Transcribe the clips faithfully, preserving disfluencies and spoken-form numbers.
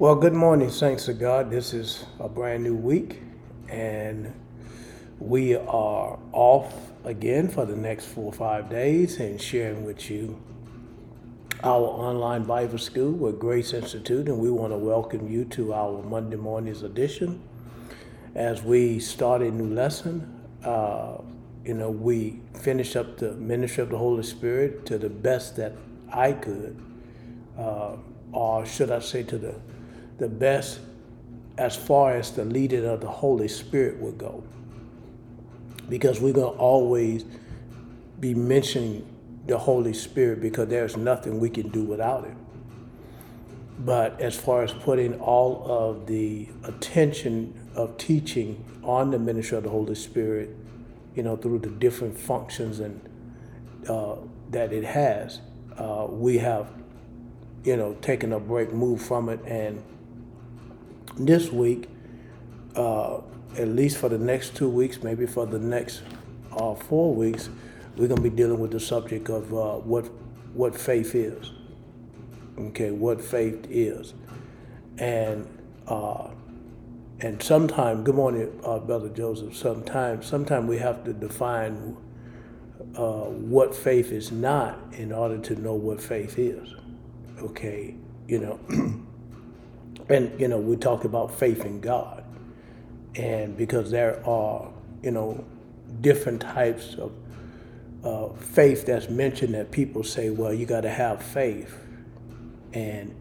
Well, good morning, saints of God. This is a brand new week, and we are off again for the next four or five days and sharing with you our online Bible school with Grace Institute, and we want to welcome you to our Monday morning's edition. As we start a new lesson, uh, you know, we finished up the ministry of the Holy Spirit to the best that I could, uh, or should I say to the the best as far as the leading of the Holy Spirit would go. Because we're going to always be mentioning the Holy Spirit because there's nothing we can do without it. But as far as putting all of the attention of teaching on the ministry of the Holy Spirit, you know, through the different functions and uh, that it has, uh, we have, you know, taken a break, moved from it, and this week, uh, at least for the next two weeks, maybe for the next uh, four weeks, we're going to be dealing with the subject of uh, what what faith is. Okay, what faith is, and uh, and sometimes, good morning, uh, Brother Joseph. Sometimes, sometimes we have to define uh, what faith is not in order to know what faith is. Okay, you know. And, you know, we talk about faith in God. And because there are, you know, different types of uh, faith that's mentioned that people say, well, you got to have faith. And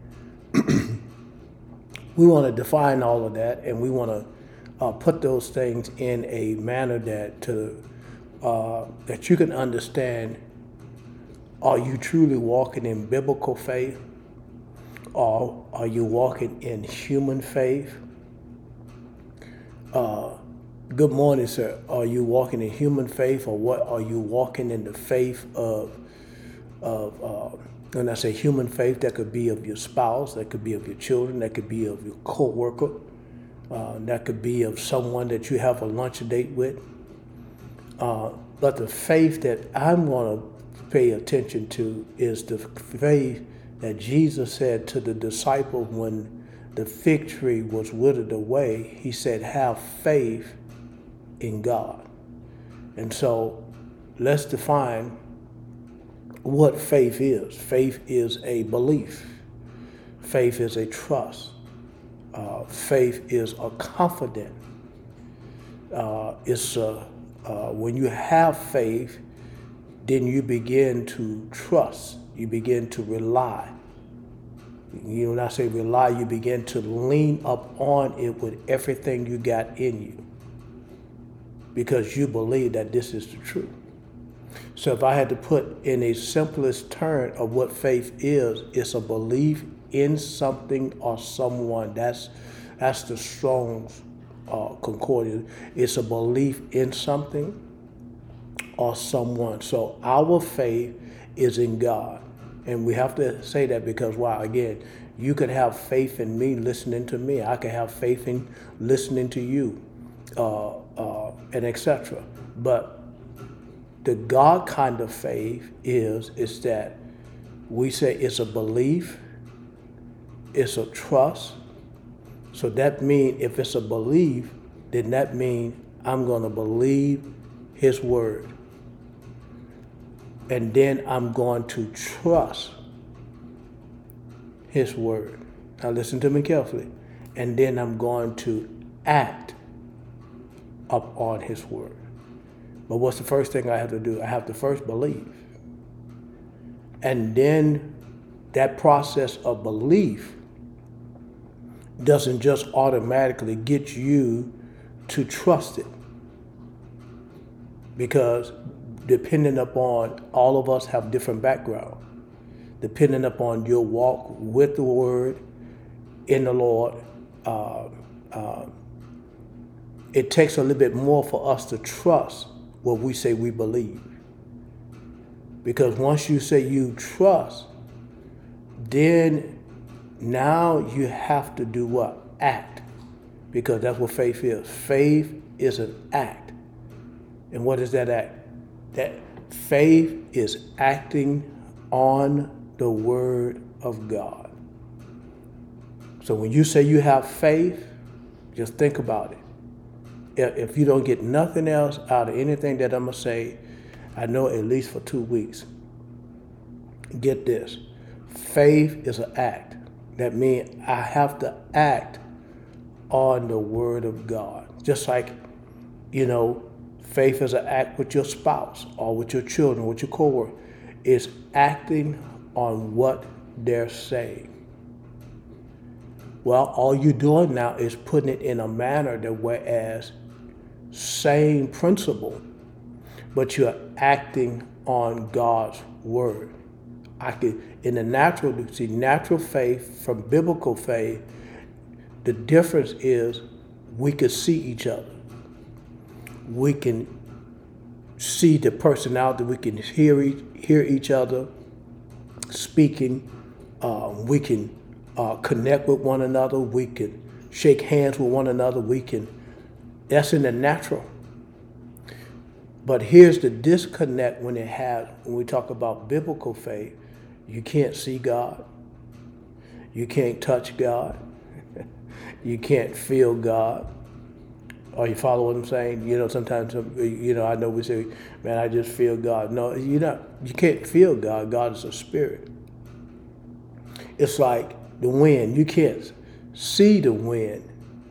we want to define all of that, and we want to uh, put those things in a manner that to uh, that you can understand, are you truly walking in biblical faith? Or are you walking in human faith? Uh, good morning, sir. Are you walking in human faith, or what? Are you walking in the faith of, of uh, when I say human faith, that could be of your spouse, that could be of your children, that could be of your co-worker, uh, that could be of someone that you have a lunch date with. Uh, but the faith that I'm going to pay attention to is the faith that Jesus said to the disciples when the fig tree was withered away. He said, have faith in God. And so let's define what faith is. Faith is a belief. Faith is a trust. Uh, faith is a confidence. Uh, it's a, uh, when you have faith, then you begin to trust. You begin to rely. You know, when I say rely, you begin to lean up on it with everything you got in you, because you believe that this is the truth. So if I had to put in a simplest term of what faith is, it's a belief in something or someone. That's that's the Strong's uh, Concordance. It's a belief in something or someone. So our faith is in God. And we have to say that because, wow, again, you could have faith in me listening to me. I could have faith in listening to you, uh, uh, and et cetera. But the God kind of faith is, is that we say it's a belief, it's a trust. So that means if it's a belief, then that means I'm going to believe His word. And then I'm going to trust His word. Now listen to me carefully. And then I'm going to act up on His word. But what's the first thing I have to do? I have to first believe. And then that process of belief doesn't just automatically get you to trust it. Because depending upon, all of us have different background. Depending upon your walk with the word in the Lord, uh, uh, it takes a little bit more for us to trust what we say we believe. Because once you say you trust, then now you have to do what? Act. Because that's what faith is. Faith is an act. And what is that act? That faith is acting on the word of God. So So when you say you have faith, just think about it. If you don't get nothing else out of anything that I'm going to say, I know at least for two weeks, get this. Faith is an act. That means I have to act on the word of God. Just like, you know, faith is an act with your spouse or with your children, with your coworker. It's acting on what they're saying. Well, all you're doing now is putting it in a manner that whereas same principle, but you're acting on God's word. I could, in the natural, see natural faith from biblical faith, the difference is we could see each other. We can see the personality. We can hear each, hear each other speaking. Uh, we can uh, connect with one another. We can shake hands with one another. We can. That's in the natural. But here's the disconnect when it has when we talk about biblical faith. You can't see God. You can't touch God. You can't feel God. Or you follow what I'm saying? You know, sometimes, you know, I know we say, man, I just feel God. No, you're not. You can't feel God. God is a spirit. It's like the wind. You can't see the wind,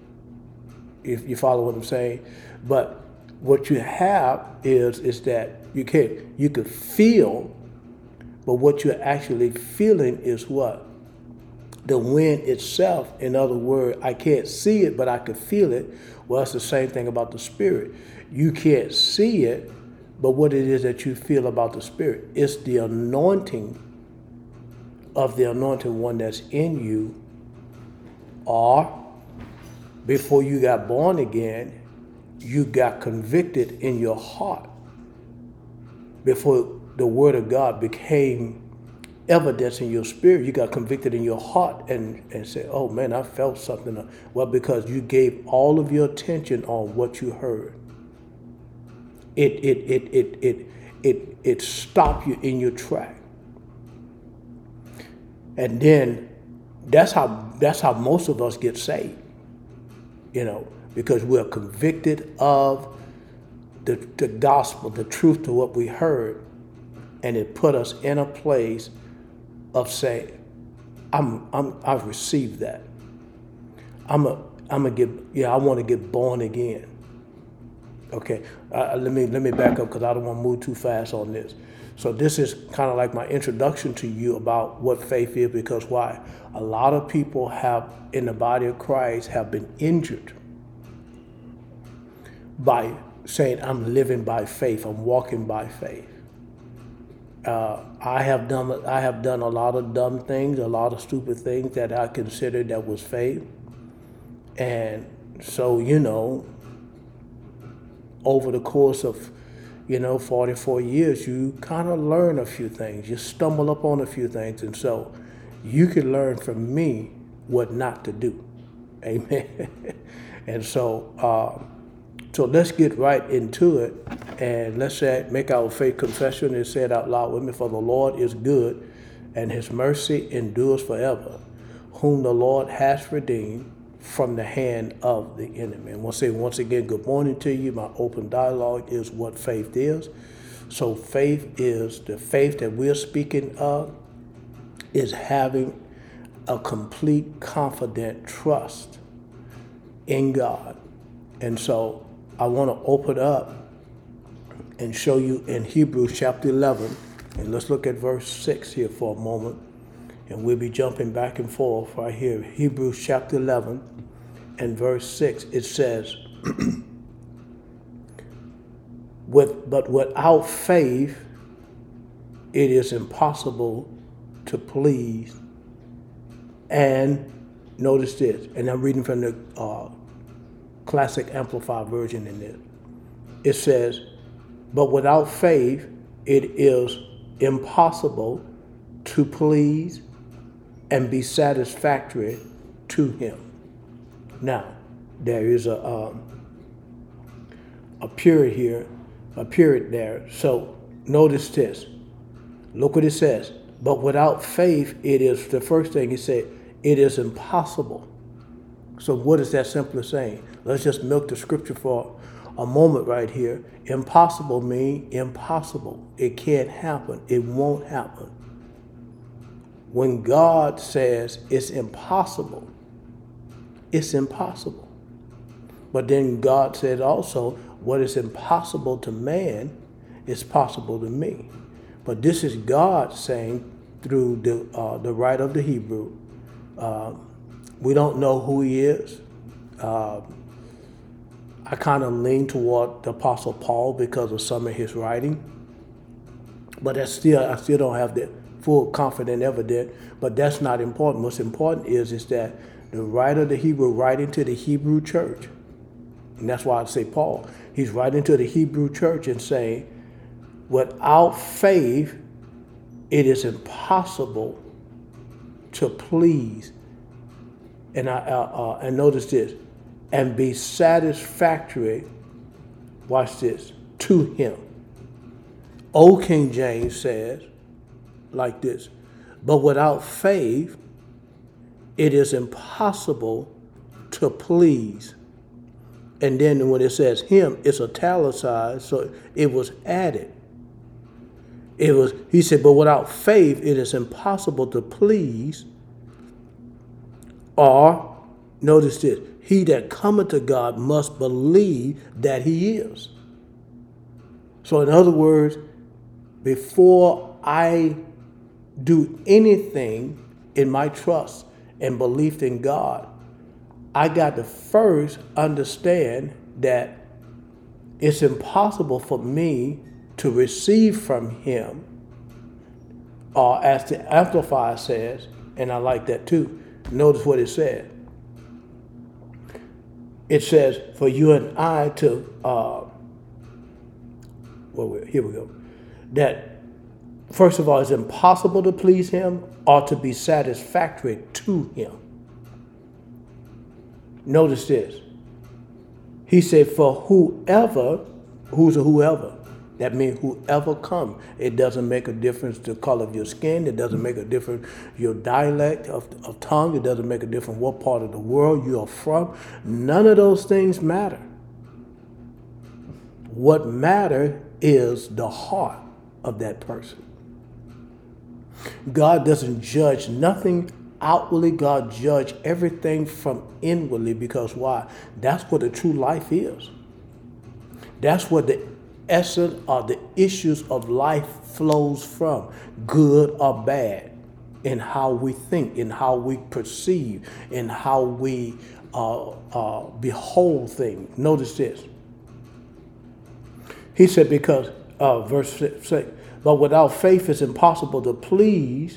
if you follow what I'm saying. But what you have is, is that you can't, you can feel, but what you're actually feeling is what? The wind itself. In other words, I can't see it, but I can feel it. Well, it's the same thing about the spirit. You can't see it, but what it is that you feel about the spirit, it's the anointing of the anointed one that's in you. Or before you got born again, you got convicted in your heart. Before the word of God became evidence in your spirit, you got convicted in your heart and, and said, oh man, I felt something. Well, because you gave all of your attention on what you heard. It it it it it it it stopped you in your track. And then that's how that's how most of us get saved. You know, because we're convicted of the, the gospel, the truth to what we heard, and it put us in a place of saying, I'm, I'm, I've received that. I'm a, I'm a get, yeah, I want to get born again. Okay, uh, let me let me back up because I don't want to move too fast on this. So this is kind of like my introduction to you about what faith is, because why? A lot of people have in the body of Christ have been injured by saying, I'm living by faith, I'm walking by faith. Uh, I have done I have done a lot of dumb things, a lot of stupid things that I considered that was faith. And so, you know, over the course of, you know, forty-four years, you kind of learn a few things. You stumble up on a few things. And so you can learn from me what not to do. Amen. And so, uh, so let's get right into it. And let's say, make our faith confession and say it out loud with me. For the Lord is good, and his mercy endures forever, whom the Lord has redeemed from the hand of the enemy. And we'll say once again, good morning to you. My open dialogue is what faith is. So faith is the faith that we're speaking of is having a complete, confident trust in God. And so I want to open up and show you in Hebrews chapter eleven. And let's look at verse six here for a moment. And we'll be jumping back and forth right here. Hebrews chapter eleven and verse six, it says, With, but without faith, it is impossible to please. And notice this, and I'm reading from the uh, Classic Amplified version in this. It says, but without faith, it is impossible to please and be satisfactory to him. Now, there is a um, a period here, a period there. So notice this. Look what it says. But without faith, it is, the first thing he said, it is impossible. So what is that simply saying? Let's just milk the scripture for a moment right here. Impossible means impossible. It can't happen. It won't happen. When God says it's impossible, it's impossible. But then God said also, what is impossible to man is possible to me. But this is God saying through the uh, the writer of the Hebrew. Uh, we don't know who he is. Uh, I kind of lean toward the Apostle Paul because of some of his writing. But that's still, I still don't have the full confident evidence. But that's not important. What's important is, is that the writer of the Hebrew writing to the Hebrew church. And that's why I say Paul. He's writing to the Hebrew church and saying, without faith, it is impossible to please. And I uh, uh, and notice this, and be satisfactory. Watch this, to him. Old King James says like this, but without faith, it is impossible to please. And then when it says him, it's italicized, so it was added. It was, he said, but without faith, it is impossible to please. Or, notice this, he that cometh to God must believe that he is. So in other words, before I do anything in my trust and belief in God, I got to first understand that it's impossible for me to receive from him, or as the Amplifier says, and I like that too. Notice what it said. It says for you and I to, uh, well, here we go, that first of all, it's impossible to please him or to be satisfactory to him. Notice this. He said, for whoever, who's a whoever? That means whoever comes. It doesn't make a difference the color of your skin. It doesn't make a difference your dialect of, of tongue. It doesn't make a difference what part of the world you are from. None of those things matter. What matters is the heart of that person. God doesn't judge nothing outwardly. God judges everything from inwardly, because why? That's what the true life is. That's what the essence or the issues of life flows from, good or bad, in how we think, in how we perceive, in how we uh, uh, behold things. Notice this. He said, because, uh, verse six, but without faith it's impossible to please,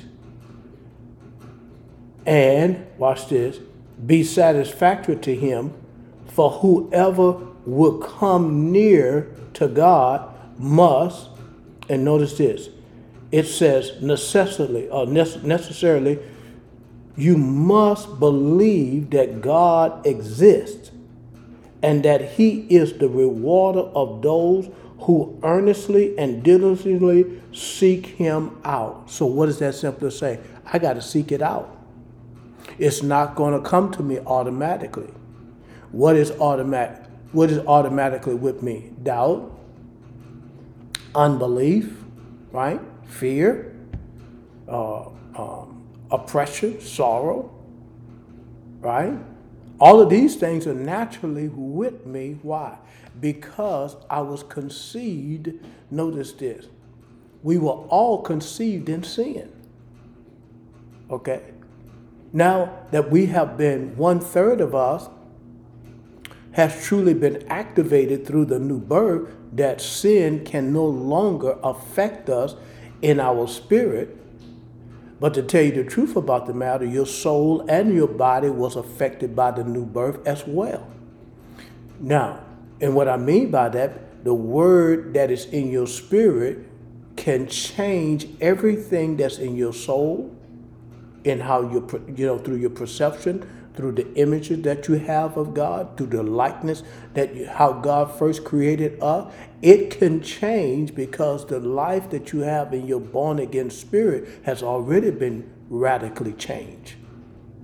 and, watch this, be satisfactory to him, for whoever would come near to God must, and notice this, it says necessarily, or necessarily, you must believe that God exists and that he is the rewarder of those who earnestly and diligently seek him out. So what does that simply say? I got to seek it out. It's not going to come to me automatically. What is automatic? What is automatically with me? Doubt, unbelief, right? Fear, uh, um, oppression, sorrow, right? All of these things are naturally with me. Why? Because I was conceived, notice this, we were all conceived in sin. Okay? Now that we have been, one third of us has truly been activated through the new birth, that sin can no longer affect us in our spirit. But to tell you the truth about the matter, your soul and your body was affected by the new birth as well. Now, and what I mean by that, the word that is in your spirit can change everything that's in your soul, in how you, you know, through your perception, through the images that you have of God, through the likeness that you, how God first created us. It can change because the life that you have in your born again spirit has already been radically changed.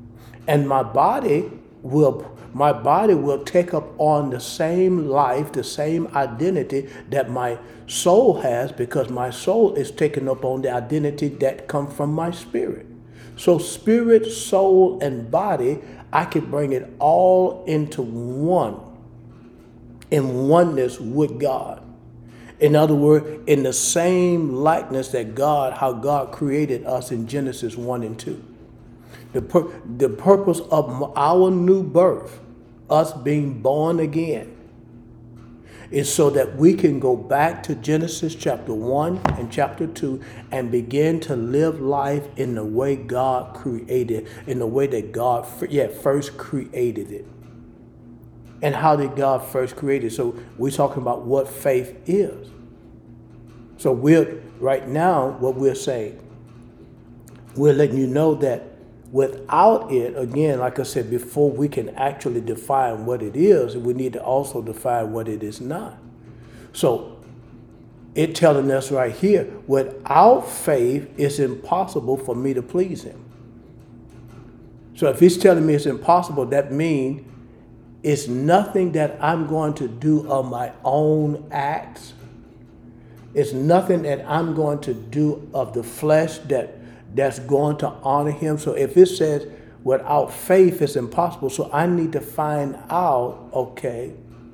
And my body will my body will take up on the same life, the same identity that my soul has, because my soul is taking up on the identity that comes from my spirit. So spirit, soul, and body, I can bring it all into one, in oneness with God. In other words, in the same likeness that God, how God created us in Genesis one and two. The, pur- the purpose of our new birth, us being born again, is so that we can go back to Genesis chapter one and chapter two and begin to live life in the way God created, in the way that God yeah, first created it. And how did God first create it? So we're talking about what faith is. So we're, right now, what we're saying, we're letting you know that without it, again, like I said before, we can actually define what it is, we need to also define what it is not. So it's telling us right here, without faith, it's impossible for me to please him. So if he's telling me it's impossible, that means it's nothing that I'm going to do of my own acts. It's nothing that I'm going to do of the flesh that that's going to honor him. So if it says without faith it's impossible, so I need to find out, okay,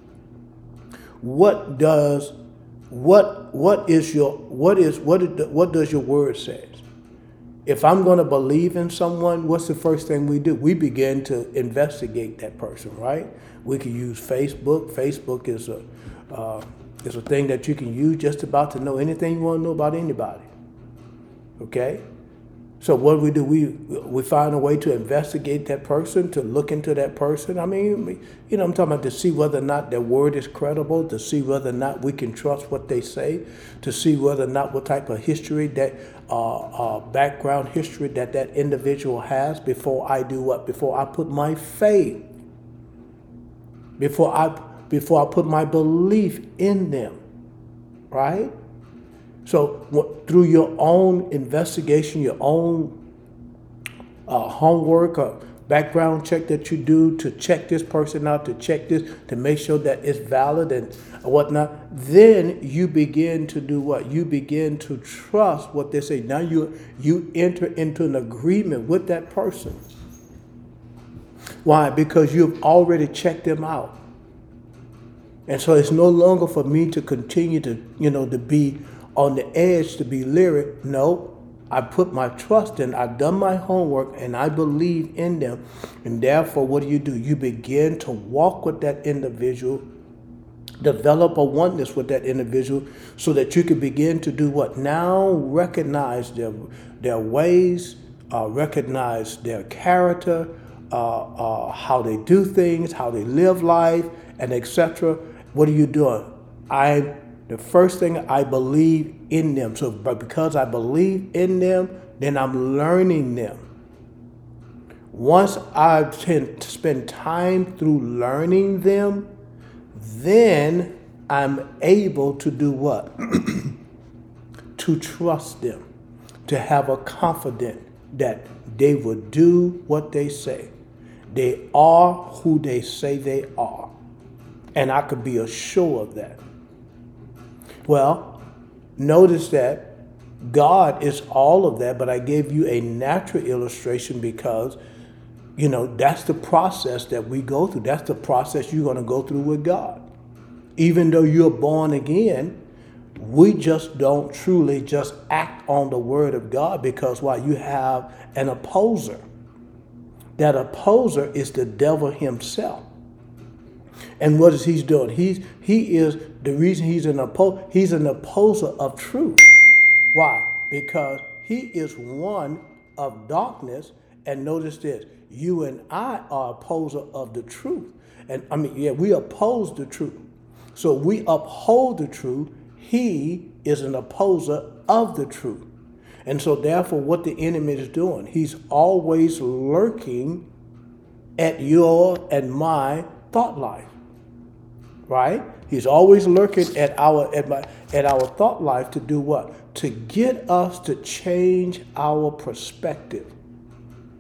what does what what is your what is what is, what does your word say? If I'm going to believe in someone, what's the first thing we do? We begin to investigate that person, right? We can use Facebook. Facebook is a uh, is a thing that you can use just about to know anything you want to know about anybody. Okay? So what do we do? We we find a way to investigate that person, to look into that person. I mean, you know, I'm talking about to see whether or not their word is credible, to see whether or not we can trust what they say, to see whether or not what type of history that, uh, uh, background history that that individual has before I do what? Before I put my faith, before I before I put my belief in them, right? So what, through your own investigation, your own uh, homework or background check that you do to check this person out, to check this, to make sure that it's valid and whatnot, then you begin to do what? You begin to trust what they say. Now you you enter into an agreement with that person. Why? Because you've already checked them out. And so it's no longer for me to continue to, you know, to be on the edge, to be leery. No, I put my trust in, I've done my homework, and I believe in them. And therefore, what do you do? You begin to walk with that individual, develop a oneness with that individual, so that you can begin to do what? Now recognize their, their ways, uh, recognize their character, uh, uh, how they do things, how they live life, and et cetera. What are you doing? I The first thing, I believe in them. So, but because I believe in them, then I'm learning them. Once I tend to spend time through learning them, then I'm able to do what? To trust them, to have a confidence that they will do what they say. They are who they say they are. And I could be assured of that. Well, notice that God is all of that, but I gave you a natural illustration because, you know, that's the process that we go through. That's the process you're going to go through with God. Even though you're born again, we just don't truly just act on the word of God because why? You have an opposer. That opposer is the devil himself. And what is he doing? He's he is the reason he's an oppo- he's an opposer of truth. Why? Because he is one of darkness. And notice this: you and I are opposer of the truth. And I mean, yeah, we oppose the truth. So we uphold the truth. He is an opposer of the truth. And so therefore, what the enemy is doing, he's always lurking at your and my thought life. Right? He's always lurking at our at, my, at our thought life to do what? To get us to change our perspective.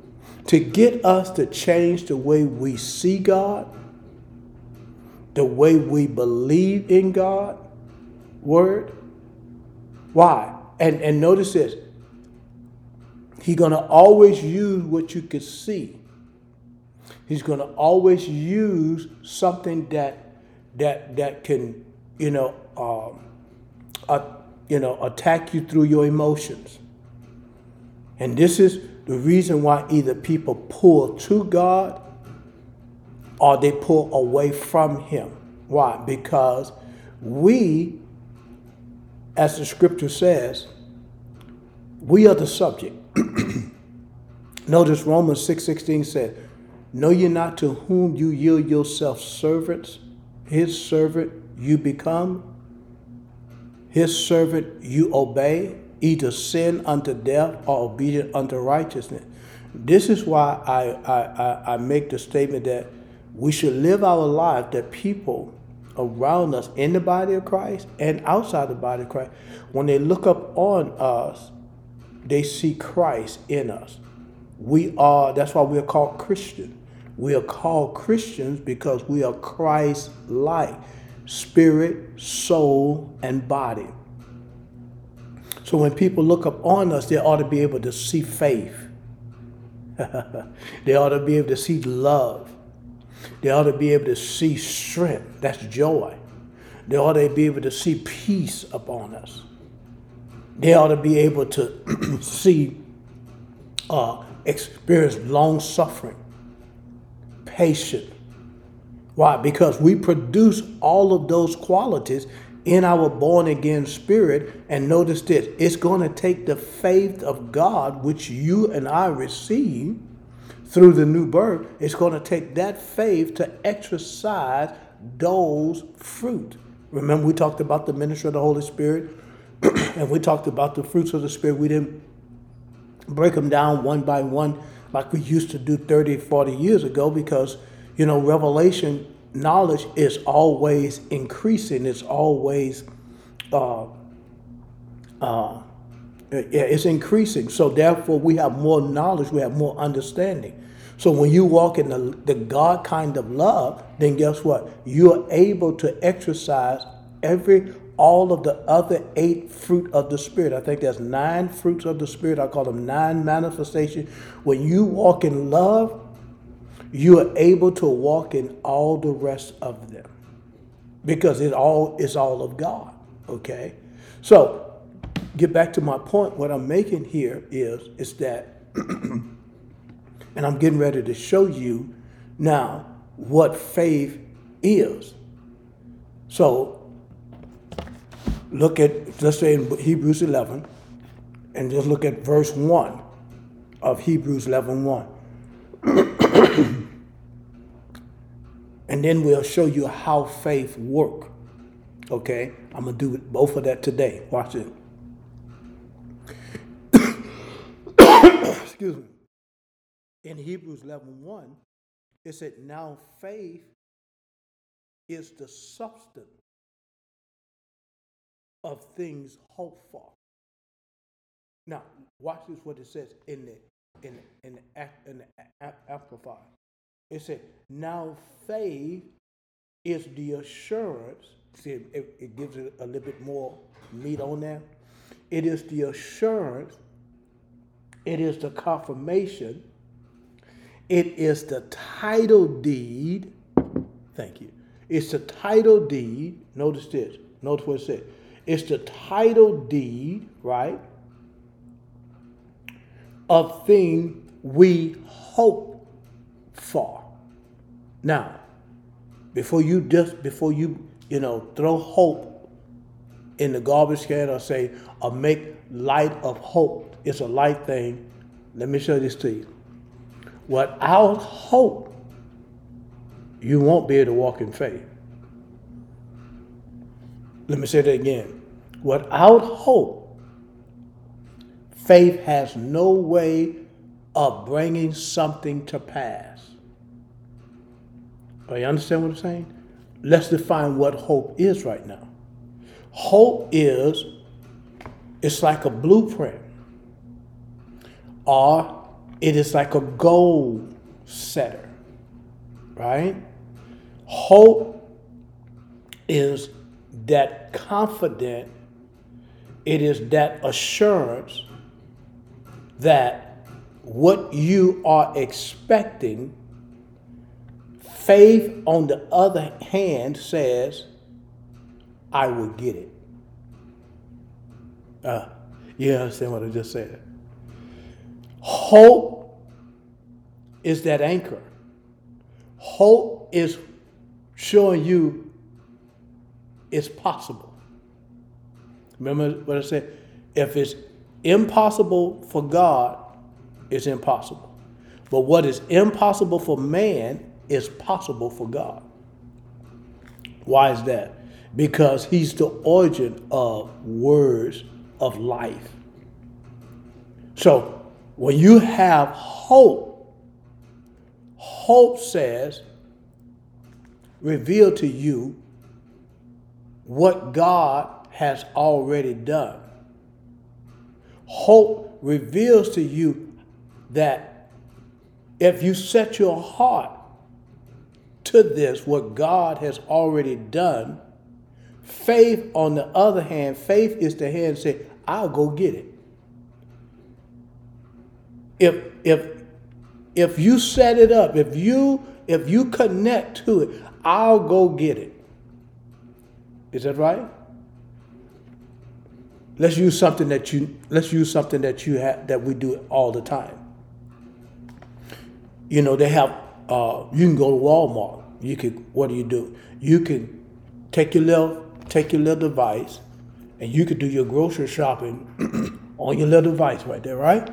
to get us to change the way we see God, the way we believe in God word. Why? And and notice this. He's going to always use what you can see. He's going to always use something that that that can, you know, um, uh, you know, attack you through your emotions. And this is the reason why either people pull to God or they pull away from Him. Why? Because we, as the scripture says, we are the subject. Notice Romans six sixteen said, know ye not to whom you yield yourself servants, his servant you become, his servant you obey, either sin unto death or obedient unto righteousness. This is why I, I, I, I make the statement that we should live our life that people around us in the body of Christ and outside the body of Christ, when they look up on us, they see Christ in us. We are, that's why we are called Christian. We are called Christians because we are Christ-like, spirit, soul, and body. So when people look up on us, they ought to be able to see faith. They ought to be able to see love. They ought to be able to see strength. That's joy. They ought to be able to see peace upon us. They ought to be able to see, uh, experience long suffering, patience. Why? Because we produce all of those qualities in our born again spirit. And notice this, it's going to take the faith of God, which you and I receive through the new birth. It's going to take that faith to exercise those fruit. Remember, we talked about the ministry of the Holy Spirit, and we talked about the fruits of the Spirit. We didn't break them down one by one like we used to do thirty, forty years ago, because, you know, revelation knowledge is always increasing. It's always, uh, uh, it's increasing. So therefore, we have more knowledge. We have more understanding. So when you walk in the, the God kind of love, then guess what? You're able to exercise every all of the other eight fruit of the Spirit. I think there's nine fruits of the Spirit. I call them nine manifestations. When you walk in love, you are able to walk in all the rest of them, because it all is all of God. Okay? So get back to my point. What I'm making here is, is that, and I'm getting ready to show you now what faith is. So look at, let's say in Hebrews eleven, and just look at verse one of Hebrews eleven one. And then we'll show you how faith works. Okay? I'm going to do both of that today. Watch it. Excuse me. In Hebrews eleven one, it said, now faith is the substance of things hoped for. Now, watch this, what it says in the in in the, in the Amplified. It said, now faith is the assurance. See, it, it gives it a little bit more meat on there. It is the assurance. It is the confirmation. It is the title deed. Thank you. It's the title deed. Notice this. Notice what it said. It's the title deed, right, of thing we hope for. Now, before you just before you you know throw hope in the garbage can, or say or make light of hope, it's a light thing. Let me show this to you. Without hope, you won't be able to walk in faith. Let me say that again. Without hope, faith has no way of bringing something to pass. Do you understand what I'm saying? Let's define what hope is right now. Hope is, it's like a blueprint or It is like a goal setter, right? Hope is that confident, it is that assurance that what you are expecting, faith on the other hand says, I will get it. Uh, you understand what I just said? Hope is that anchor. Hope is showing you it's possible. Remember what I said? If it's impossible for God, it's impossible. But what is impossible for man is possible for God. Why is that? Because he's the origin of words of life. So when you have hope, hope says, reveal to you what God has already done. Hope reveals to you that if you set your heart to this, what God has already done, faith, on the other hand, faith is the hand say, I'll go get it. If if if you set it up, if you if you connect to it, I'll go get it. Is that right? Let's use something that you let's use something that you have that we do all the time. You know, they have uh, you can go to Walmart. You can what do you do? You can take your little take your little device and you could do your grocery shopping on your little device right there, right?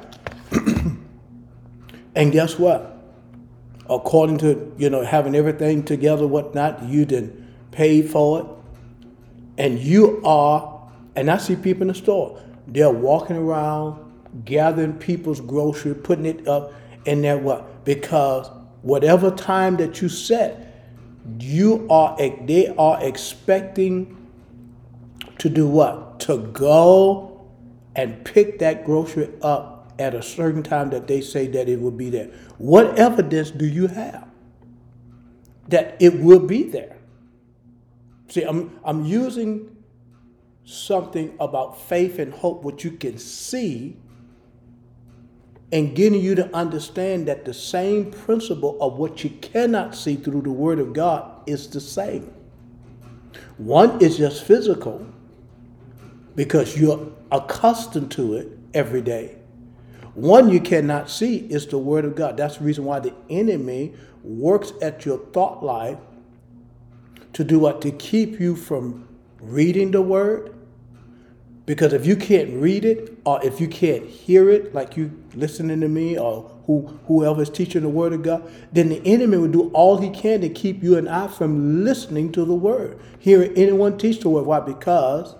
And guess what? According to, you know, having everything together, whatnot, you done paid for it. And you are, and I see people in the store, they're walking around, gathering people's grocery, putting it up, and they're what? Because whatever time that you set, you are, they are expecting to do what? To go and pick that grocery up at a certain time that they say that it will be there. What evidence do you have that it will be there? See, I'm I'm using something about faith and hope, what you can see, and getting you to understand that the same principle of what you cannot see through the Word of God is the same. One is just physical because you're accustomed to it every day. One you cannot see is the Word of God. That's the reason why the enemy works at your thought life to do what? To keep you from reading the Word. Because if you can't read it, or if you can't hear it, like you listening to me, or who whoever is teaching the Word of God, then the enemy will do all he can to keep you and I from listening to the Word, hearing anyone teach the Word. Why? Because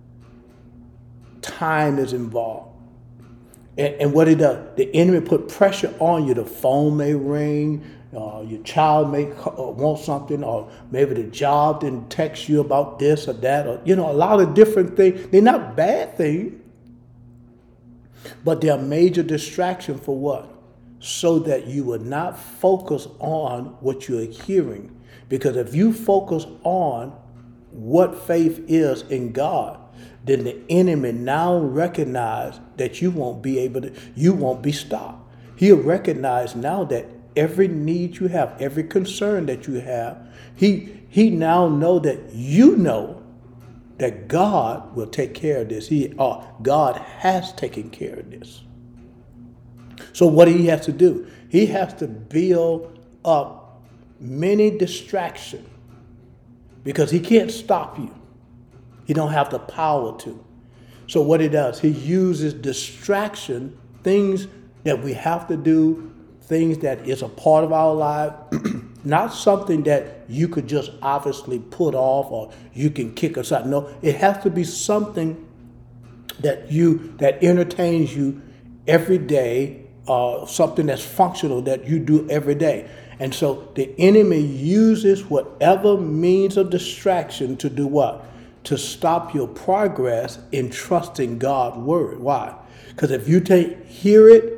time is involved. And, and what it does, the enemy put pressure on you. The phone may ring, uh, your child may uh, want something, or maybe the job didn't text you about this or that, or, you know, a lot of different things. They're not bad things, but they're a major distraction for what? So that you will not focus on what you're hearing. Because if you focus on what faith is in God, then the enemy now recognize that you won't be able to, you won't be stopped. He'll recognize now that every need you have, every concern that you have, he he now know that you know that God will take care of this. He uh, God has taken care of this. So what he has to do? He has to build up many distractions because he can't stop you. He don't have the power to. So what he does, he uses distraction, things that we have to do, things that is a part of our life, not something that you could just obviously put off or you can kick aside. No, it has to be something that you that entertains you every day, uh, something that's functional that you do every day. And so the enemy uses whatever means of distraction to do what? To stop your progress in trusting God's word. Why? Because if you take hear it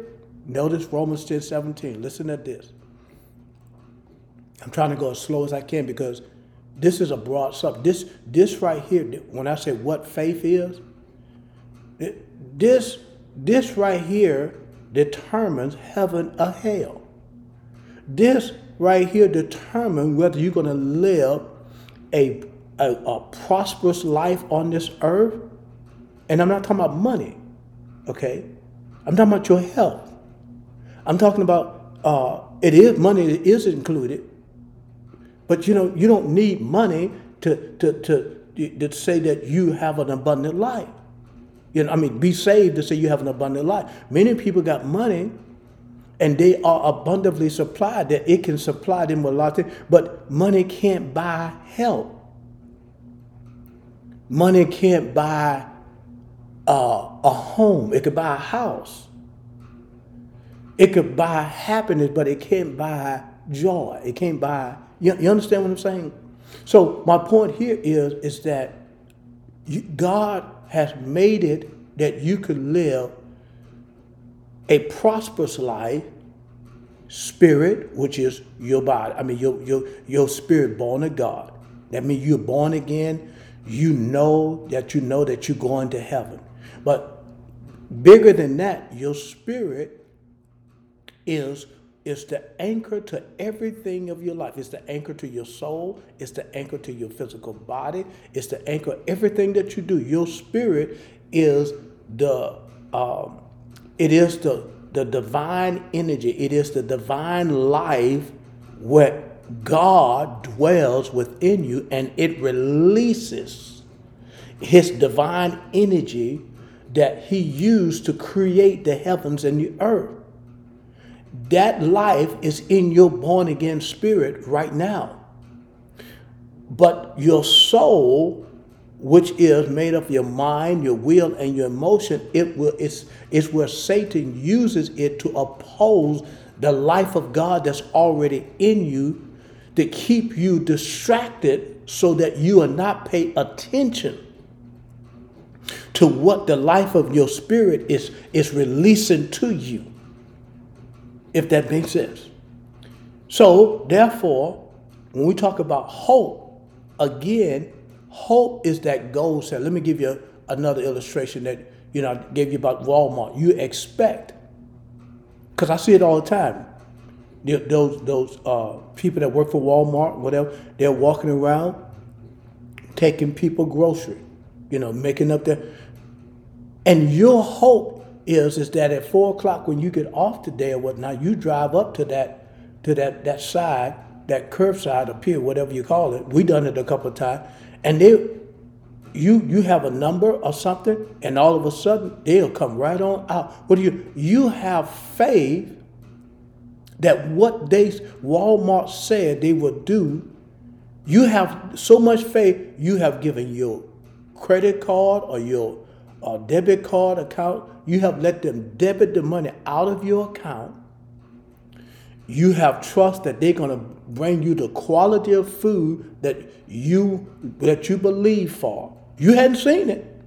Notice Romans ten seventeen. Listen to this. I'm trying to go as slow as I can because this is a broad subject. This, this right here, when I say what faith is, it, this, this right here determines heaven or hell. This right here determines whether you're going to live a, a, a prosperous life on this earth. And I'm not talking about money, okay? I'm talking about your health. I'm talking about, uh, it is, money is included, but you know, you don't need money to, to, to, to say that you have an abundant life. You know, I mean, be saved to say you have an abundant life. Many people got money and they are abundantly supplied, that it can supply them with a lot of things, but money can't buy health. Money can't buy uh, a home. It could buy a house. It could buy happiness, but it can't buy joy. It can't buy, you, you understand what I'm saying? So my point here is, is that you, God has made it that you could live a prosperous life, spirit, which is your body. I mean, your, your, your spirit born of God. That means you're born again. You know that you know that you're going to heaven. But bigger than that, your spirit is, is the anchor to everything of your life. It's the anchor to your soul. It's the anchor to your physical body. It's the anchor everything that you do. Your spirit is the um, it is the the divine energy. It is the divine life where God dwells within you, and it releases his divine energy that he used to create the heavens and the earth. That life is in your born again spirit right now. But your soul, which is made of your mind, your will, and your emotion, it will it's, it's where Satan uses it to oppose the life of God that's already in you, to keep you distracted so that you are not pay attention to what the life of your spirit is, is releasing to you, if that makes sense. So, therefore, when we talk about hope, again, hope is that goal set. Let me give you another illustration that, you know, I gave you about Walmart. You expect, because I see it all the time. Those those uh, people that work for Walmart, whatever, they're walking around taking people grocery, you know, making up their, and your hope is is that at four o'clock when you get off today or whatnot, you drive up to that to that that side, that curbside or pier, whatever you call it. We done it a couple of times, and they you you have a number or something, and all of a sudden they'll come right on out. What do you you have faith that what they Walmart said they would do, you have so much faith, you have given your credit card or your uh, debit card account, you have let them debit the money out of your account. You have trust that they're going to bring you the quality of food that you that you believe for. You hadn't seen it,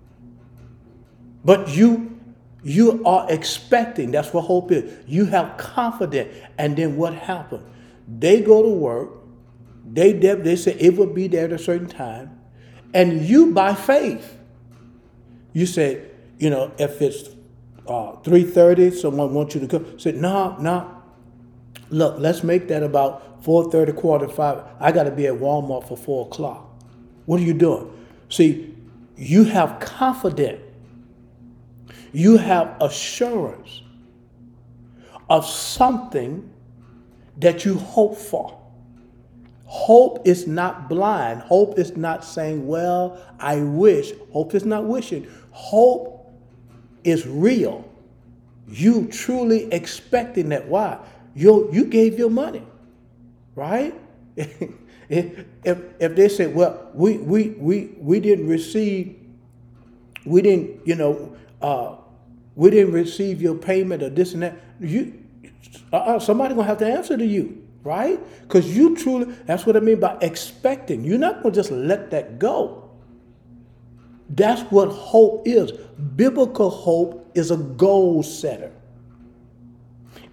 but you you are expecting. That's what hope is. You have confidence, and then what happened? They go to work. They deb- they say it will be there at a certain time, and you by faith, you say, you know, if it's uh, three thirty, someone wants you to come. Say, no, no. Look, let's make that about four thirty, quarter to five. I got to be at Walmart for four o'clock. What are you doing? See, you have confidence. You have assurance of something that you hope for. Hope is not blind. Hope is not saying, well, I wish. Hope is not wishing. Hope is real. You truly expecting that. Why? You, you gave your money, right? if, if, if they say, well, we, we, we, we didn't receive, we didn't, you know, uh, we didn't receive your payment or this and that, you, uh, somebody gonna have to answer to you, right? Because you truly, that's what I mean by expecting. You're not gonna just let that go. That's what hope is. Biblical hope is a goal setter.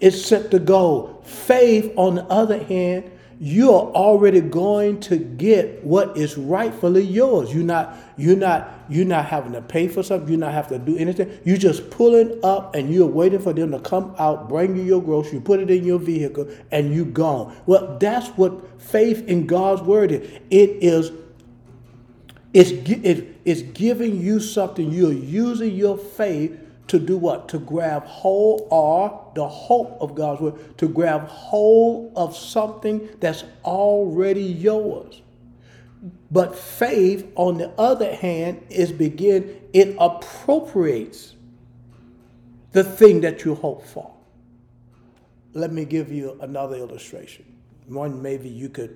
It's set to go. Faith, on the other hand, you are already going to get what is rightfully yours. You're not, you're not, you're not having to pay for something. You're not having to do anything. You're just pulling up and you're waiting for them to come out, bring you your grocery, put it in your vehicle, and you gone. Well, that's what faith in God's word is. It is, it's, it, it's giving you something. You're using your faith to do what? To grab hold, or the hope of God's word, to grab hold of something that's already yours. But faith, on the other hand, is begin, it appropriates the thing that you hope for. Let me give you another illustration. One maybe you could,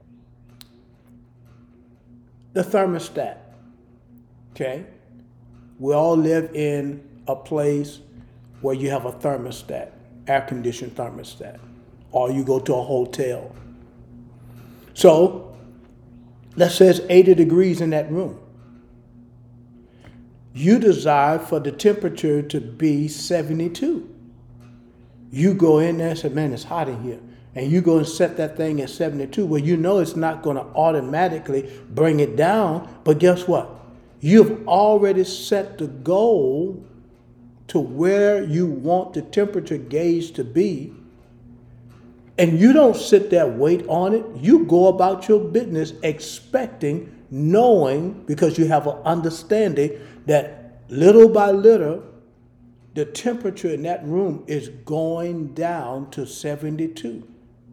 the thermostat, okay? We all live in a place where you have a thermostat, air-conditioned thermostat, or you go to a hotel. So let's say it's eighty degrees in that room. You desire for the temperature to be seventy-two. You go in there and say, man, it's hot in here. And you go and set that thing at seventy-two. Well, you know it's not going to automatically bring it down. But guess what? You've already set the goal to where you want the temperature gauge to be. And you don't sit there, wait on it. You go about your business expecting, knowing, because you have an understanding that little by little, the temperature in that room is going down to seventy-two.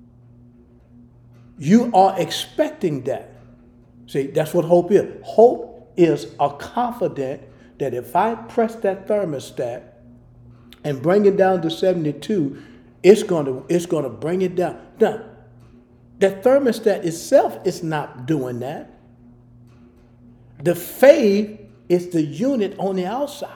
You are expecting that. See, that's what hope is. Hope is a confidence that if I press that thermostat and bring it down to seventy-two, it's going to, it's going to bring it down. Now, the thermostat itself is not doing that. The faith is the unit on the outside.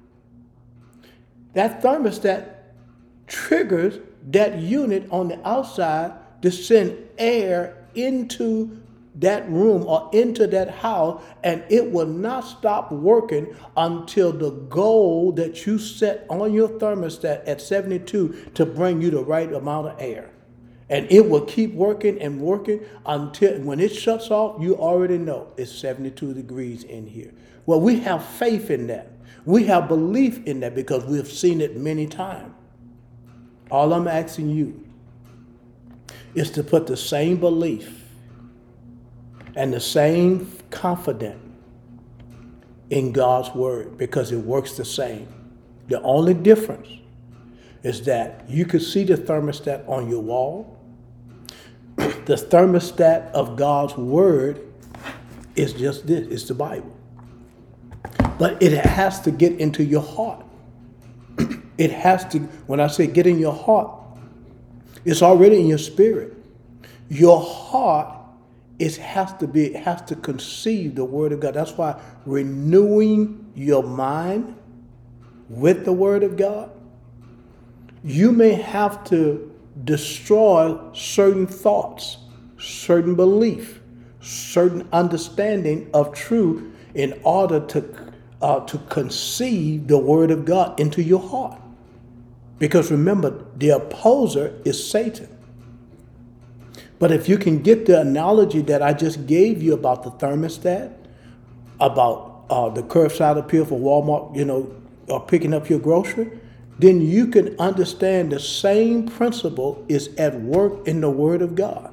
That thermostat triggers that unit on the outside to send air into that room or into that house, and it will not stop working until the goal that you set on your thermostat at seventy-two to bring you the right amount of air. And it will keep working and working until when it shuts off, you already know it's seventy-two degrees in here. Well, we have faith in that. We have belief in that because we've seen it many times. All I'm asking you is to put the same belief and the same confidence in God's word, because it works the same. The only difference is that you can see the thermostat on your wall. The thermostat of God's word is just this, it's the Bible. But it has to get into your heart. It has to, when I say get in your heart, it's already in your spirit. Your heart It has to be, it has to conceive the word of God. That's why renewing your mind with the word of God, you may have to destroy certain thoughts, certain belief, certain understanding of truth in order to, uh, to conceive the word of God into your heart. Because remember, the opposer is Satan. But if you can get the analogy that I just gave you about the thermostat, about uh, the curbside appeal for Walmart, you know, or picking up your grocery, then you can understand the same principle is at work in the Word of God.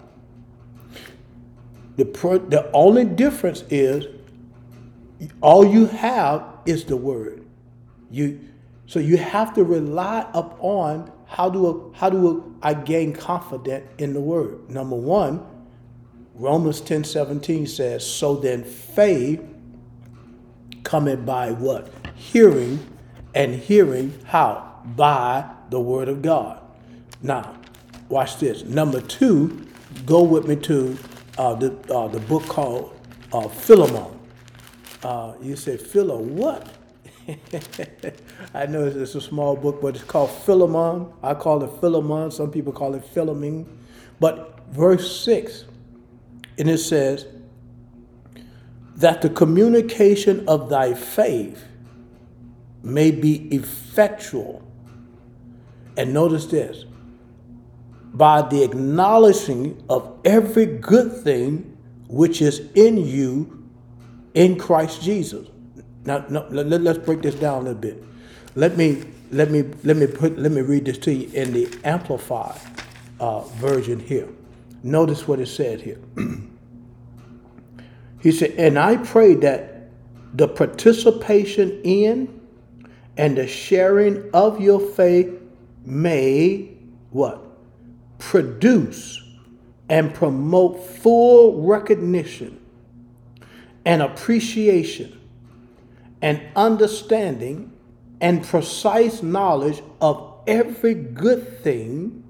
The, pro- the only difference is all you have is the Word. You, so you have to rely upon How do, how do I gain confidence in the word? Number one, Romans ten seventeen says, so then faith cometh by what? Hearing, and hearing how? By the word of God. Now, watch this. Number two, go with me to uh, the, uh, the book called uh, Philemon. Uh, you say, Philo, what? I know it's a small book, but it's called Philemon. I call it Philemon. Some people call it Philemon. But verse six, and it says, that the communication of thy faith may be effectual. And notice this, by the acknowledging of every good thing which is in you in Christ Jesus. Now, no, let, let's break this down a little bit. Let me let me let me put let me read this to you in the Amplified uh, version here. Notice what it said here. He said, "And I pray that the participation in and the sharing of your faith may what produce and promote full recognition and appreciation and understanding and precise knowledge of every good thing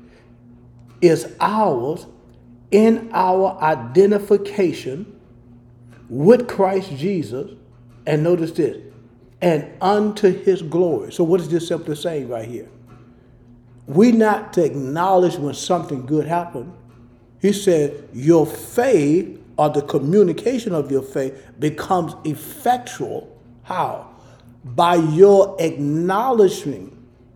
is ours in our identification with Christ Jesus." And notice this, "and unto his glory." So what is this simply saying right here? We not to acknowledge when something good happened. He said your faith, or the communication of your faith, becomes effectual. How? By your acknowledging.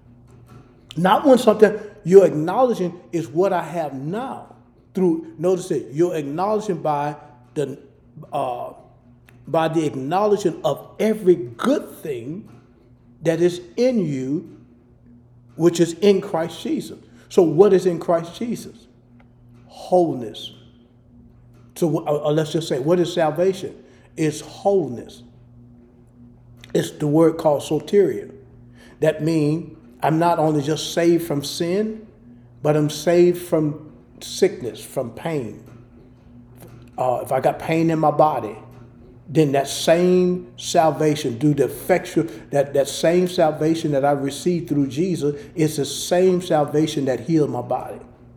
Not when something you're acknowledging is what I have now. Through, notice it, you're acknowledging by the uh, by the acknowledging of every good thing that is in you, which is in Christ Jesus. So what is in Christ Jesus? Wholeness. So uh, let's just say, what is salvation? It's wholeness. It's the word called soteria. That means I'm not only just saved from sin, but I'm saved from sickness, from pain. Uh, if I got pain in my body, then that same salvation, through the effectual, that, that same salvation that I received through Jesus is the same salvation that healed my body.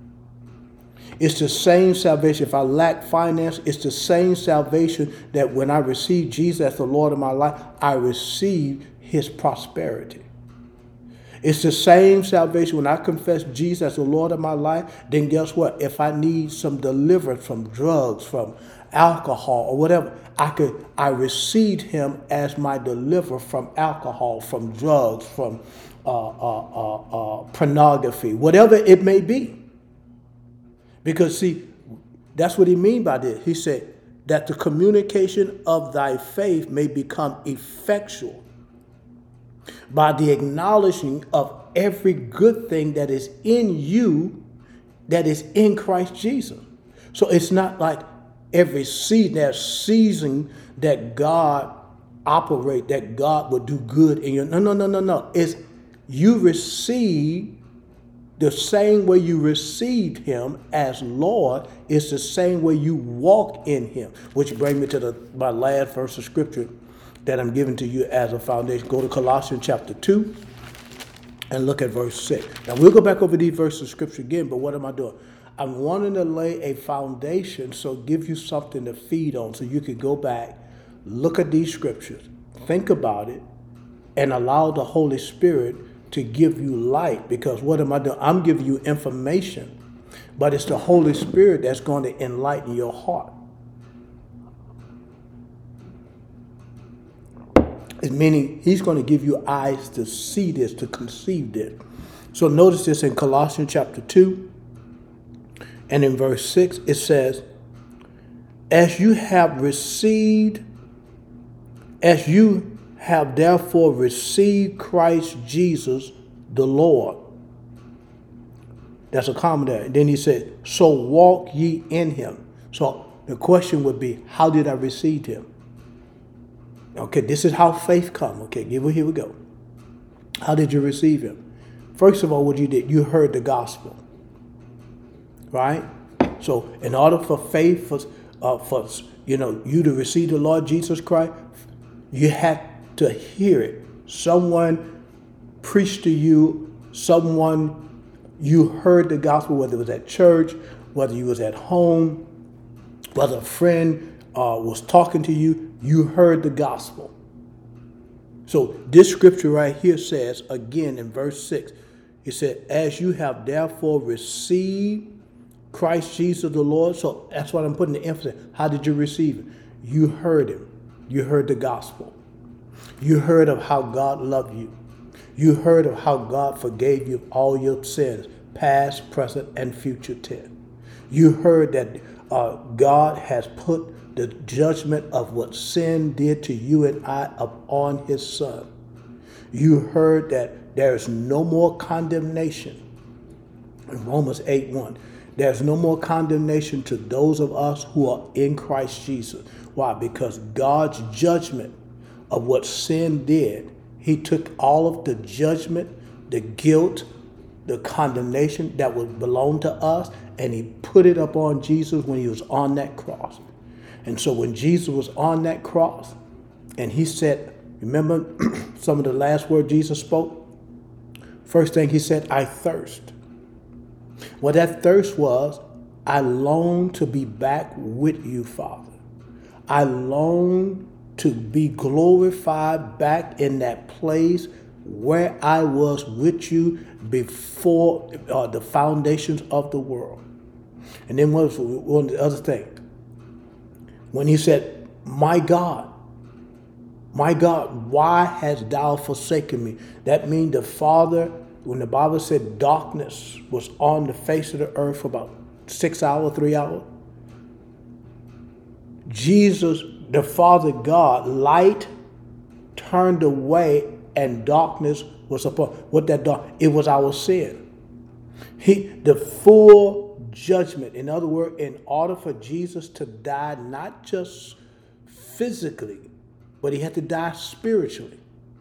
It's the same salvation. If I lack finance, it's the same salvation that when I received Jesus as the Lord of my life, I received his prosperity. It's the same salvation. When I confess Jesus as the Lord of my life, then guess what? If I need some deliverance from drugs, from alcohol or whatever, I could I received him as my deliverer from alcohol, from drugs, from uh, uh, uh, uh, pornography, whatever it may be. Because see, that's what he mean by this. He said that the communication of thy faith may become effectual by the acknowledging of every good thing that is in you, that is in Christ Jesus. So it's not like every season, there's season that God operate, that God would do good in you. No, no, no, no, no. It's you receive the same way you received him as Lord. It's the same way you walk in him. Which brings me to the my last verse of scripture that I'm giving to you as a foundation. Go to Colossians chapter two and look at verse six. Now we'll go back over these verses of scripture again, but what am I doing? I'm wanting to lay a foundation, so give you something to feed on, so you can go back, look at these scriptures, think about it, and allow the Holy Spirit to give you light. Because what am I doing? I'm giving you information, but it's the Holy Spirit that's going to enlighten your heart. It's meaning he's going to give you eyes to see this, to conceive this. So notice this in Colossians chapter two. And in verse six, it says, as you have received, as you have therefore received Christ Jesus the Lord. That's a commentary. Then he said, so walk ye in him. So the question would be, how did I receive him? Okay, this is how faith comes. Okay, here we go. How did you receive him? First of all, what you did, you heard the gospel. Right? So in order for faith, for, uh, for you know, you to receive the Lord Jesus Christ, you had to hear it. Someone preached to you, someone, you heard the gospel, whether it was at church, whether you was at home, whether a friend uh, was talking to you, you heard the gospel. So this scripture right here says, again in verse six, it said, as you have therefore received Christ Jesus the Lord. So that's what I'm putting the emphasis. How did you receive him? You heard him. You heard the gospel. You heard of how God loved you. You heard of how God forgave you all your sins, past, present, and future tense. You heard that uh, God has put the judgment of what sin did to you and I upon his son. You heard that there is no more condemnation. In Romans eight one, there's no more condemnation to those of us who are in Christ Jesus. Why? Because God's judgment of what sin did, he took all of the judgment, the guilt, the condemnation that would belong to us, and he put it up on Jesus when he was on that cross. And so when Jesus was on that cross, and he said, remember some of the last word Jesus spoke? First thing he said, I thirst. Well, that thirst was, I long to be back with you, Father. I long to be glorified back in that place where I was with you before uh, the foundations of the world. And then what was one of the other things? When he said, my God, my God, why hast thou forsaken me? That means the Father, when the Bible said darkness was on the face of the earth for about six hours, three hours, Jesus, the Father God, light turned away and darkness was upon. What that dark? It was our sin. He, the full judgment. In other words, in order for Jesus to die, not just physically, but he had to die spiritually.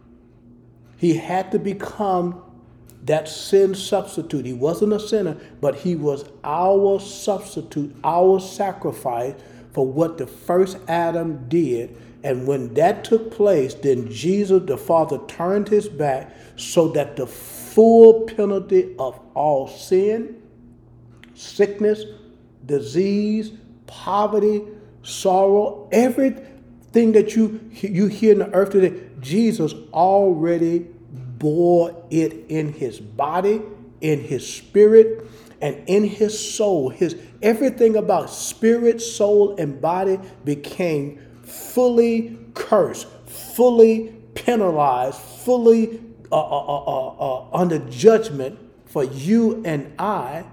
He had to become that sin substitute. He wasn't a sinner, but he was our substitute, our sacrifice for what the first Adam did. And when that took place, then Jesus, the Father, turned his back so that the full penalty of all sin, sickness, disease, poverty, sorrow, everything that you, you hear in the earth today, Jesus already bore it in his body, in his spirit, and in his soul. His everything about spirit, soul, and body became fully cursed, fully penalized, fully uh, uh, uh, uh, under judgment for you and I.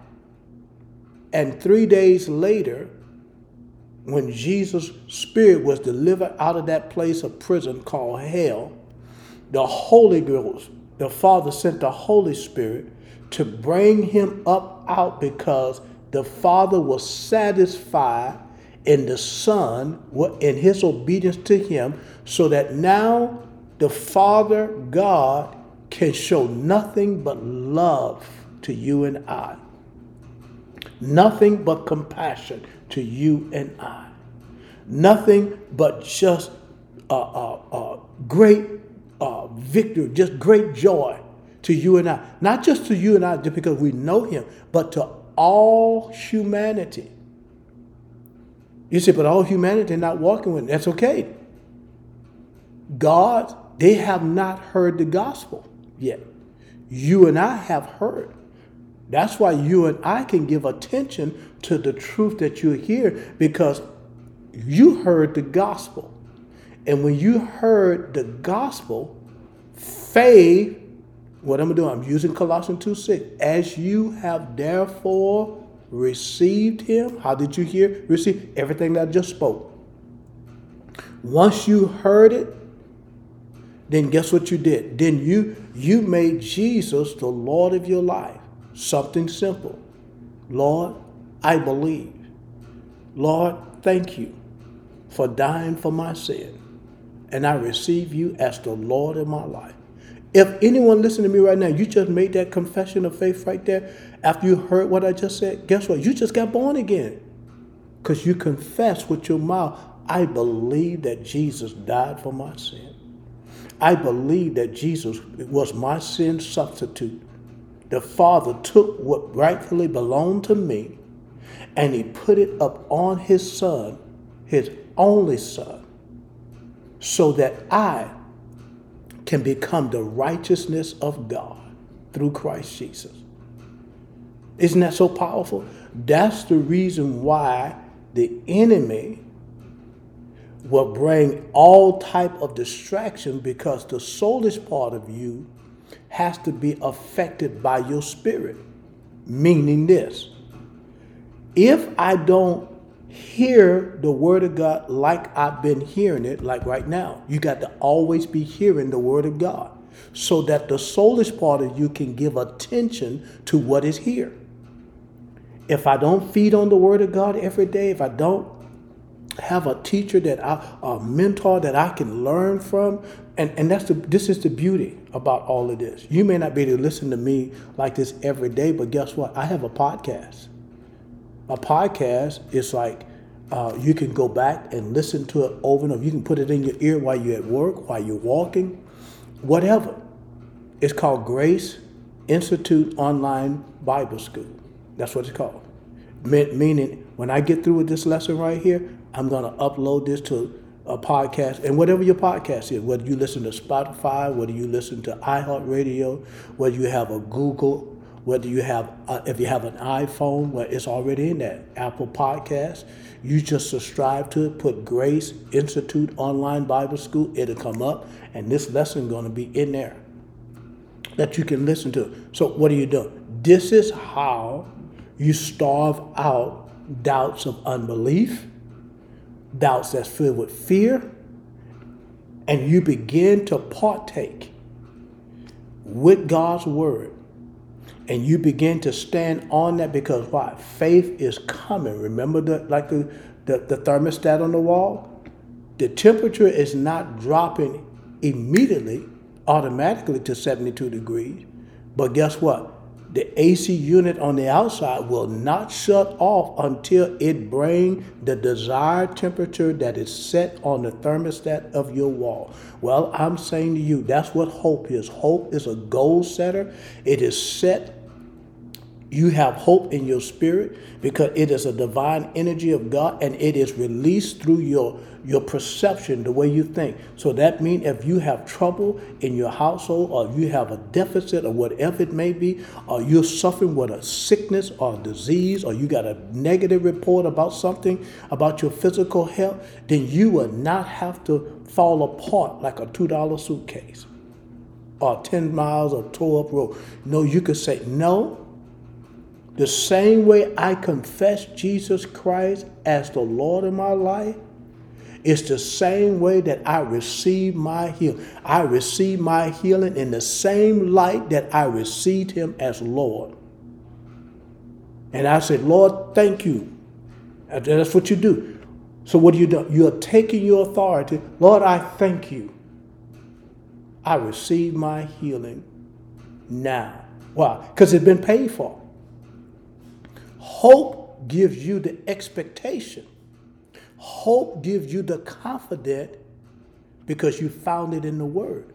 And three days later, when Jesus' spirit was delivered out of that place of prison called hell, the Holy Ghost, the Father sent the Holy Spirit to bring him up out, because the Father was satisfied in the Son, in his obedience to him, so that now the Father God can show nothing but love to you and I. Nothing but compassion to you and I. Nothing but just a uh, uh, uh, great uh, victory, just great joy to you and I. Not just to you and I just because we know him, but to all humanity. You say, but all humanity not walking with him. That's okay. God, they have not heard the gospel yet. You and I have heard. That's why you and I can give attention to the truth that you hear, because you heard the gospel. And when you heard the gospel, faith, what I'm doing, I'm using Colossians two six. As you have therefore received him, how did you hear? Receive everything that I just spoke. Once you heard it, then guess what you did? Then you you made Jesus the Lord of your life. Something simple. Lord, I believe. Lord, thank you for dying for my sin. And I receive you as the Lord of my life. If anyone listening to me right now, you just made that confession of faith right there after you heard what I just said, guess what? You just got born again. Because you confess with your mouth, I believe that Jesus died for my sin. I believe that Jesus was my sin substitute. The Father took what rightfully belonged to me and he put it up on his Son, his only Son, so that I can become the righteousness of God through Christ Jesus. Isn't that so powerful? That's the reason why the enemy will bring all type of distraction, because the soulish part of you has to be affected by your spirit. Meaning this, if I don't hear the word of God like I've been hearing it, like right now, you got to always be hearing the word of God so that the soulish part of you can give attention to what is here. If I don't feed on the word of God every day, if I don't have a teacher that I, a mentor that I can learn from, and, and that's the, this is the beauty about all of this. You may not be able to listen to me like this every day, but guess what? I have a podcast. A podcast is like uh, you can go back and listen to it over and over. You can put it in your ear while you're at work, while you're walking, whatever. It's called Grace Institute Online Bible School. That's what it's called. Me- meaning, when I get through with this lesson right here, I'm going to upload this to a podcast, and whatever your podcast is, whether you listen to Spotify, whether you listen to iHeartRadio, whether you have a Google, whether you have, uh, if you have an iPhone, where it's already in that Apple Podcast, you just subscribe to it, put Grace Institute Online Bible School, it'll come up, and this lesson is going to be in there that you can listen to. So what are you doing? This is how you starve out doubts of unbelief, doubts that's filled with fear, and you begin to partake with God's word. And you begin to stand on that because why? Faith is coming. Remember the like the, the, the thermostat on the wall? The temperature is not dropping immediately, automatically to seventy-two degrees. But guess what? The A C unit on the outside will not shut off until it brings the desired temperature that is set on the thermostat of your wall. Well, I'm saying to you, that's what hope is. Hope is a goal setter. It is set. You have hope in your spirit because it is a divine energy of God, and it is released through your, your perception, the way you think. So that means if you have trouble in your household, or you have a deficit, or whatever it may be, or you're suffering with a sickness or a disease, or you got a negative report about something, about your physical health, then you will not have to fall apart like a two dollar suitcase or ten miles of tore up road. No, you could say, no. The same way I confess Jesus Christ as the Lord of my life, it's the same way that I receive my healing. I receive my healing in the same light that I received him as Lord. And I said, Lord, thank you. And that's what you do. So what do you do? You're taking your authority. Lord, I thank you. I receive my healing now. Why? Because it's been paid for. Hope gives you the expectation. Hope gives you the confidence because you found it in the Word.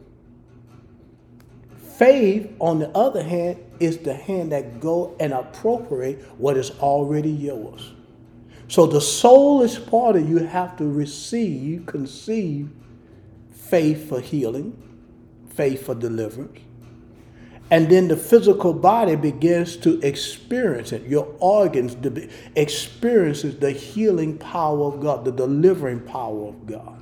Faith, on the other hand, is the hand that go and appropriate what is already yours. So the soulish part of you have to receive, conceive faith for healing, faith for deliverance. And then the physical body begins to experience it. Your organs experiences the healing power of God, the delivering power of God.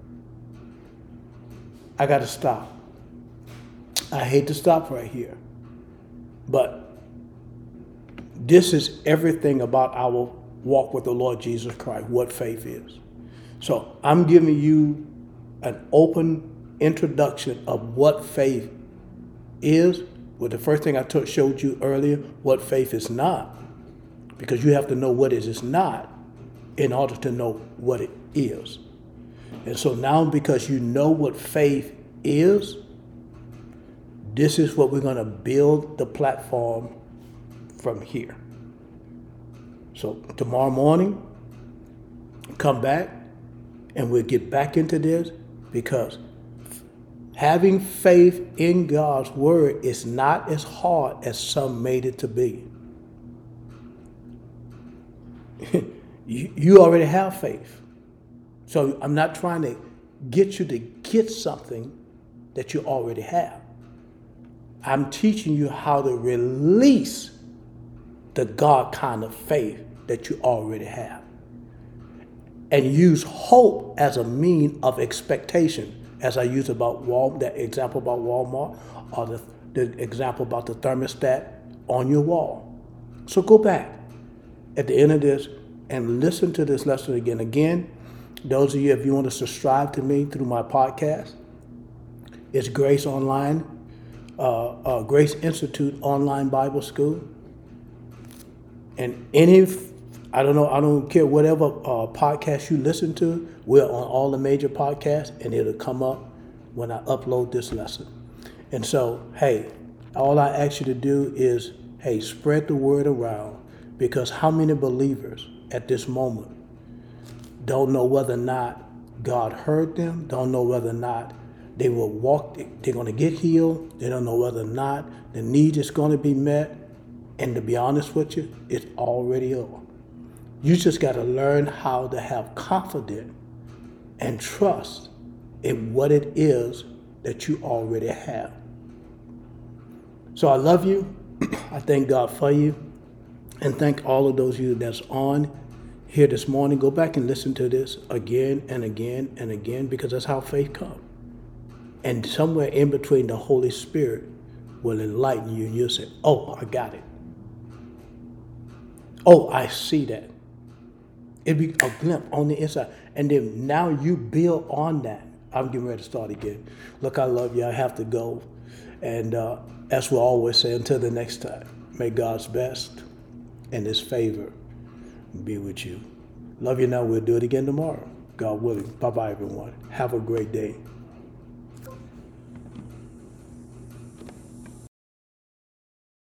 I got to stop. I hate to stop right here. But this is everything about our walk with the Lord Jesus Christ, what faith is. So I'm giving you an open introduction of what faith is. Well, the first thing I t- showed you earlier, what faith is not, because you have to know what it is not in order to know what it is. And so now, because you know what faith is, this is what we're going to build the platform from here. So tomorrow morning, come back and we'll get back into this, because having faith in God's word is not as hard as some made it to be. you, you already have faith. So I'm not trying to get you to get something that you already have. I'm teaching you how to release the God kind of faith that you already have, and use hope as a mean of expectation. As I used about Wal, that example about Walmart, or the, the example about the thermostat on your wall. So go back at the end of this and listen to this lesson again. Again, those of you, if you want to subscribe to me through my podcast, it's Grace Online, uh, uh, Grace Institute Online Bible School. And any, I don't know, I don't care whatever uh, podcast you listen to, we're on all the major podcasts, and it'll come up when I upload this lesson. And so, hey, all I ask you to do is, hey, spread the word around, because how many believers at this moment don't know whether or not God heard them, don't know whether or not they will walk, they're going to get healed, they don't know whether or not the need is going to be met. And to be honest with you, it's already over. You just got to learn how to have confidence and trust in what it is that you already have. So I love you. I thank God for you. And thank all of those of you that's on here this morning. Go back and listen to this again and again and again, because that's how faith comes. And somewhere in between, the Holy Spirit will enlighten you, and you'll say, oh, I got it. Oh, I see that. It'll be a glimpse on the inside. And then now you build on that. I'm getting ready to start again. Look, I love you. I have to go. And uh, as we always say, until the next time, may God's best and His favor be with you. Love you now. We'll do it again tomorrow, God willing. Bye-bye, everyone. Have a great day.